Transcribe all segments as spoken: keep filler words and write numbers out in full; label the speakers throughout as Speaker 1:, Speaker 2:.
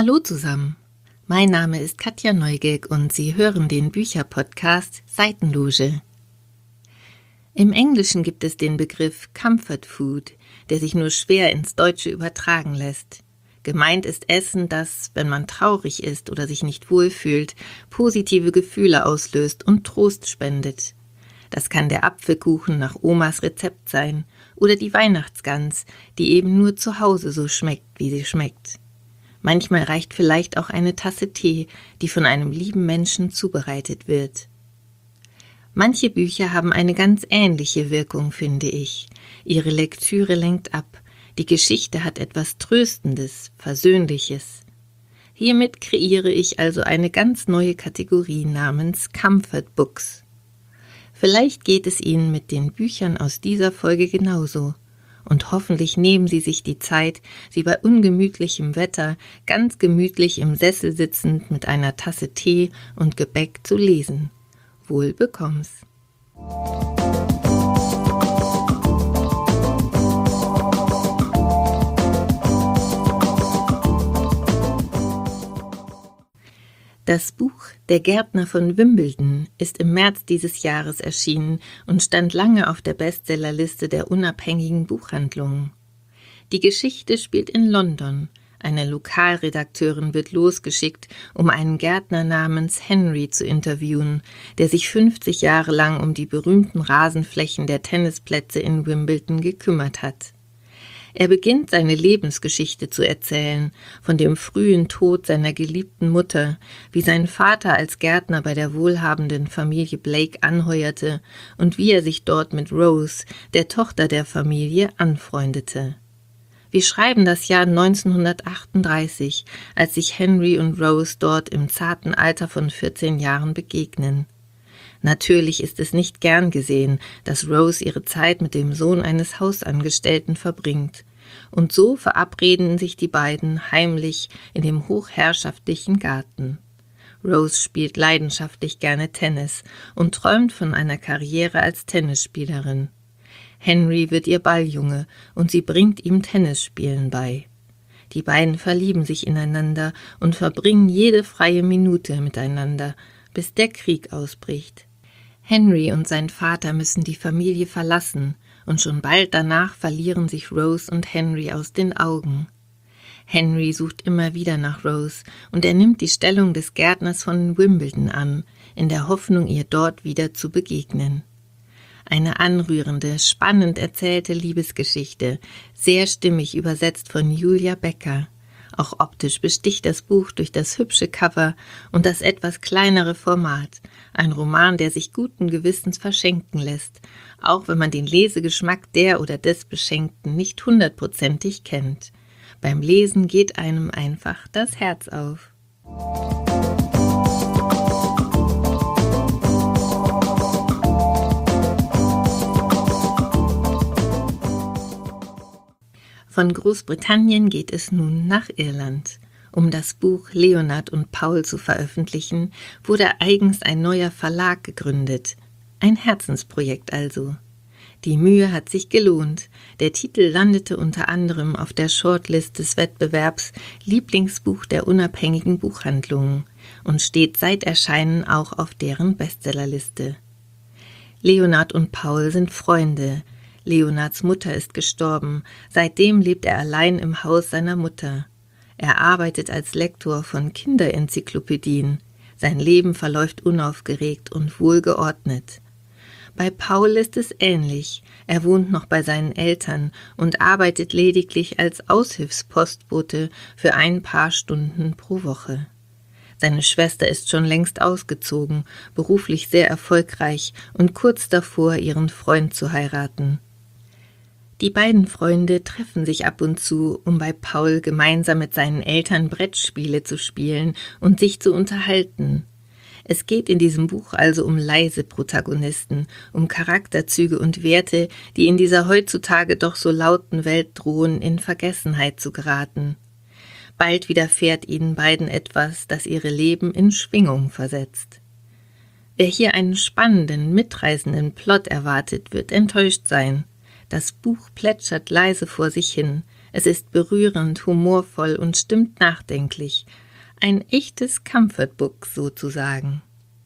Speaker 1: Hallo zusammen, mein Name ist Katja Neugierk und Sie hören den Bücherpodcast Seitenloge. Im Englischen gibt es den Begriff Comfort Food, der sich nur schwer ins Deutsche übertragen lässt. Gemeint ist Essen, das, wenn man traurig ist oder sich nicht wohlfühlt, positive Gefühle auslöst und Trost spendet. Das kann der Apfelkuchen nach Omas Rezept sein oder die Weihnachtsgans, die eben nur zu Hause so schmeckt, wie sie schmeckt. Manchmal reicht vielleicht auch eine Tasse Tee, die von einem lieben Menschen zubereitet wird. Manche Bücher haben eine ganz ähnliche Wirkung, finde ich. Ihre Lektüre lenkt ab. Die Geschichte hat etwas Tröstendes, Versöhnliches. Hiermit kreiere ich also eine ganz neue Kategorie namens Comfort Books. Vielleicht geht es Ihnen mit den Büchern aus dieser Folge genauso. Und hoffentlich nehmen Sie sich die Zeit, sie bei ungemütlichem Wetter ganz gemütlich im Sessel sitzend mit einer Tasse Tee und Gebäck zu lesen. Wohl bekomm's. Das Buch »Der Gärtner von Wimbledon« ist im März dieses Jahres erschienen und stand lange auf der Bestsellerliste der unabhängigen Buchhandlungen. Die Geschichte spielt in London. Eine Lokalredakteurin wird losgeschickt, um einen Gärtner namens Henry zu interviewen, der sich fünfzig Jahre lang um die berühmten Rasenflächen der Tennisplätze in Wimbledon gekümmert hat. Er beginnt seine Lebensgeschichte zu erzählen, von dem frühen Tod seiner geliebten Mutter, wie sein Vater als Gärtner bei der wohlhabenden Familie Blake anheuerte und wie er sich dort mit Rose, der Tochter der Familie, anfreundete. Wir schreiben das Jahr neunzehnhundertachtunddreißig, als sich Henry und Rose dort im zarten Alter von vierzehn Jahren begegnen. Natürlich ist es nicht gern gesehen, dass Rose ihre Zeit mit dem Sohn eines Hausangestellten verbringt. Und so verabreden sich die beiden heimlich in dem hochherrschaftlichen Garten. Rose spielt leidenschaftlich gerne Tennis und träumt von einer Karriere als Tennisspielerin. Henry wird ihr Balljunge und sie bringt ihm Tennisspielen bei. Die beiden verlieben sich ineinander und verbringen jede freie Minute miteinander, bis der Krieg ausbricht. Henry und sein Vater müssen die Familie verlassen und schon bald danach verlieren sich Rose und Henry aus den Augen. Henry sucht immer wieder nach Rose und er nimmt die Stellung des Gärtners von Wimbledon an, in der Hoffnung, ihr dort wieder zu begegnen. Eine anrührende, spannend erzählte Liebesgeschichte, sehr stimmig übersetzt von Julia Becker. Auch optisch besticht das Buch durch das hübsche Cover und das etwas kleinere Format. Ein Roman, der sich guten Gewissens verschenken lässt, auch wenn man den Lesegeschmack der oder des Beschenkten nicht hundertprozentig kennt. Beim Lesen geht einem einfach das Herz auf. Von Großbritannien geht es nun nach Irland. Um das Buch Leonard und Paul zu veröffentlichen, wurde eigens ein neuer Verlag gegründet. Ein Herzensprojekt also. Die Mühe hat sich gelohnt. Der Titel landete unter anderem auf der Shortlist des Wettbewerbs Lieblingsbuch der unabhängigen Buchhandlungen und steht seit Erscheinen auch auf deren Bestsellerliste. Leonard und Paul sind Freunde. Leonards Mutter ist gestorben, seitdem lebt er allein im Haus seiner Mutter. Er arbeitet als Lektor von Kinderenzyklopädien. Sein Leben verläuft unaufgeregt und wohlgeordnet. Bei Paul ist es ähnlich. Er wohnt noch bei seinen Eltern und arbeitet lediglich als Aushilfspostbote für ein paar Stunden pro Woche. Seine Schwester ist schon längst ausgezogen, beruflich sehr erfolgreich und kurz davor, ihren Freund zu heiraten. Die beiden Freunde treffen sich ab und zu, um bei Paul gemeinsam mit seinen Eltern Brettspiele zu spielen und sich zu unterhalten. Es geht in diesem Buch also um leise Protagonisten, um Charakterzüge und Werte, die in dieser heutzutage doch so lauten Welt drohen, in Vergessenheit zu geraten. Bald widerfährt ihnen beiden etwas, das ihre Leben in Schwingung versetzt. Wer hier einen spannenden, mitreißenden Plot erwartet, wird enttäuscht sein. Das Buch plätschert leise vor sich hin. Es ist berührend, humorvoll und stimmt nachdenklich. Ein echtes Comfort-Book sozusagen.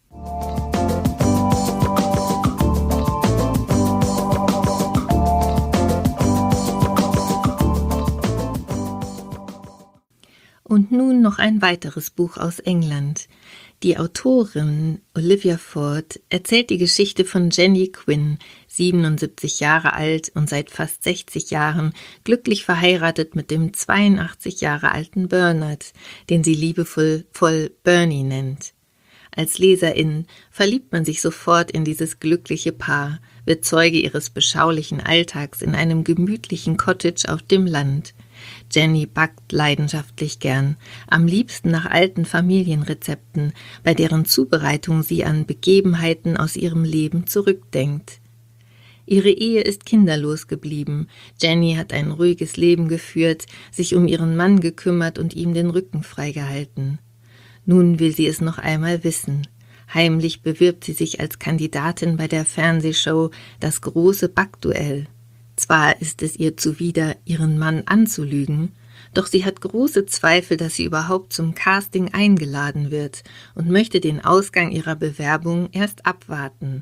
Speaker 1: Und nun noch ein weiteres Buch aus England. Die Autorin Olivia Ford erzählt die Geschichte von Jenny Quinn, siebenundsiebzig Jahre alt und seit fast sechzig Jahren glücklich verheiratet mit dem zweiundachtzig Jahre alten Bernard, den sie liebevoll voll Bernie nennt. Als Leserin verliebt man sich sofort in dieses glückliche Paar, wird Zeuge ihres beschaulichen Alltags in einem gemütlichen Cottage auf dem Land. Jenny backt leidenschaftlich gern, am liebsten nach alten Familienrezepten, bei deren Zubereitung sie an Begebenheiten aus ihrem Leben zurückdenkt. Ihre Ehe ist kinderlos geblieben. Jenny hat ein ruhiges Leben geführt, sich um ihren Mann gekümmert und ihm den Rücken freigehalten. Nun will sie es noch einmal wissen. Heimlich bewirbt sie sich als Kandidatin bei der Fernsehshow Das große Backduell. Zwar ist es ihr zuwider, ihren Mann anzulügen, doch sie hat große Zweifel, dass sie überhaupt zum Casting eingeladen wird und möchte den Ausgang ihrer Bewerbung erst abwarten.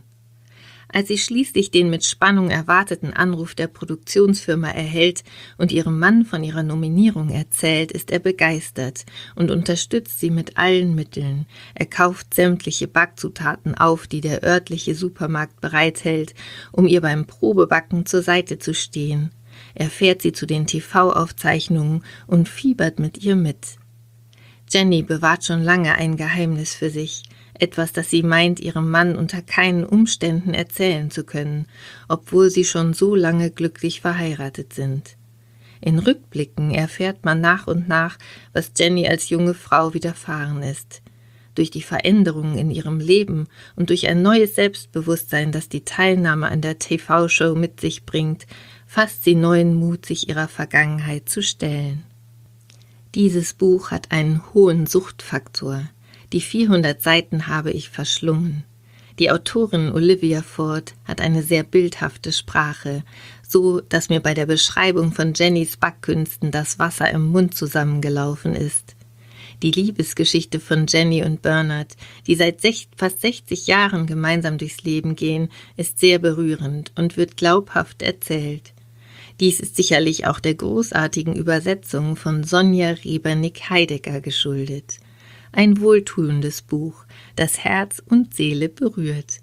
Speaker 1: Als sie schließlich den mit Spannung erwarteten Anruf der Produktionsfirma erhält und ihrem Mann von ihrer Nominierung erzählt, ist er begeistert und unterstützt sie mit allen Mitteln. Er kauft sämtliche Backzutaten auf, die der örtliche Supermarkt bereithält, um ihr beim Probebacken zur Seite zu stehen. Er fährt sie zu den T V-Aufzeichnungen und fiebert mit ihr mit. Jenny bewahrt schon lange ein Geheimnis für sich. Etwas, das sie meint, ihrem Mann unter keinen Umständen erzählen zu können, obwohl sie schon so lange glücklich verheiratet sind. In Rückblicken erfährt man nach und nach, was Jenny als junge Frau widerfahren ist. Durch die Veränderungen in ihrem Leben und durch ein neues Selbstbewusstsein, das die Teilnahme an der T V-Show mit sich bringt, fasst sie neuen Mut, sich ihrer Vergangenheit zu stellen. Dieses Buch hat einen hohen Suchtfaktor. Die vierhundert Seiten habe ich verschlungen. Die Autorin Olivia Ford hat eine sehr bildhafte Sprache, so dass mir bei der Beschreibung von Jennys Backkünsten das Wasser im Mund zusammengelaufen ist. Die Liebesgeschichte von Jenny und Bernard, die seit sech- fast sechzig Jahren gemeinsam durchs Leben gehen, ist sehr berührend und wird glaubhaft erzählt. Dies ist sicherlich auch der großartigen Übersetzung von Sonja Rebernick-Heidegger geschuldet. Ein wohltuendes Buch, das Herz und Seele berührt.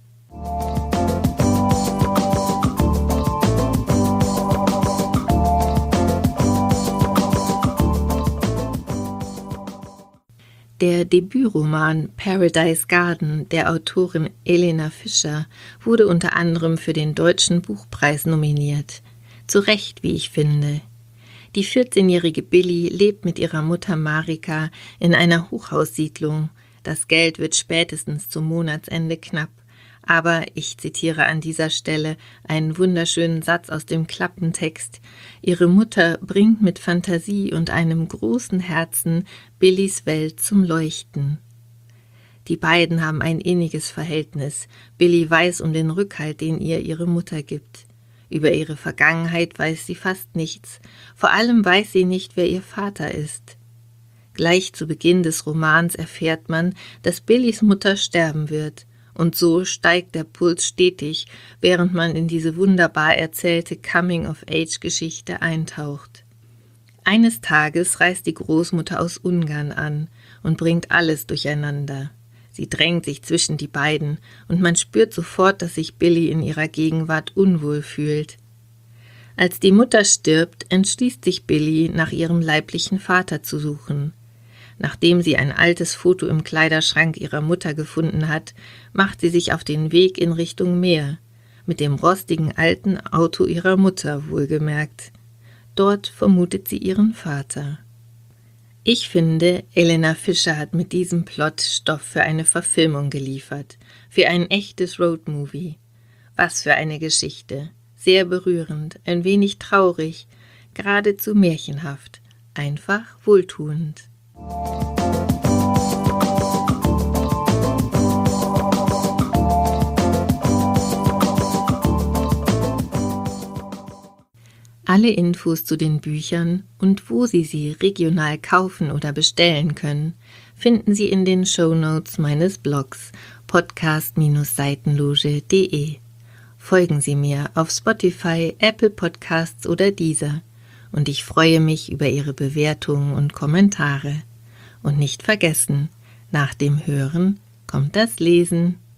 Speaker 1: Der Debütroman Paradise Garden der Autorin Elena Fischer wurde unter anderem für den Deutschen Buchpreis nominiert. Zu Recht, wie ich finde. Die vierzehnjährige Billy lebt mit ihrer Mutter Marika in einer Hochhaussiedlung. Das Geld wird spätestens zum Monatsende knapp. Aber ich zitiere an dieser Stelle einen wunderschönen Satz aus dem Klappentext. Ihre Mutter bringt mit Fantasie und einem großen Herzen Billys Welt zum Leuchten. Die beiden haben ein inniges Verhältnis. Billy weiß um den Rückhalt, den ihr ihre Mutter gibt. Über ihre Vergangenheit weiß sie fast nichts. Vor allem weiß sie nicht, wer ihr Vater ist. Gleich zu Beginn des Romans erfährt man, dass Billys Mutter sterben wird. Und so steigt der Puls stetig, während man in diese wunderbar erzählte Coming-of-Age-Geschichte eintaucht. Eines Tages reist die Großmutter aus Ungarn an und bringt alles durcheinander. Sie drängt sich zwischen die beiden und man spürt sofort, dass sich Billy in ihrer Gegenwart unwohl fühlt. Als die Mutter stirbt, entschließt sich Billy, nach ihrem leiblichen Vater zu suchen. Nachdem sie ein altes Foto im Kleiderschrank ihrer Mutter gefunden hat, macht sie sich auf den Weg in Richtung Meer, mit dem rostigen alten Auto ihrer Mutter wohlgemerkt. Dort vermutet sie ihren Vater. Ich finde, Elena Fischer hat mit diesem Plot Stoff für eine Verfilmung geliefert, für ein echtes Roadmovie. Was für eine Geschichte, sehr berührend, ein wenig traurig, geradezu märchenhaft, einfach wohltuend. Alle Infos zu den Büchern und wo Sie sie regional kaufen oder bestellen können, finden Sie in den Shownotes meines Blogs podcast Bindestrich seitenloge punkt de. Folgen Sie mir auf Spotify, Apple Podcasts oder Deezer und ich freue mich über Ihre Bewertungen und Kommentare. Und nicht vergessen, nach dem Hören kommt das Lesen.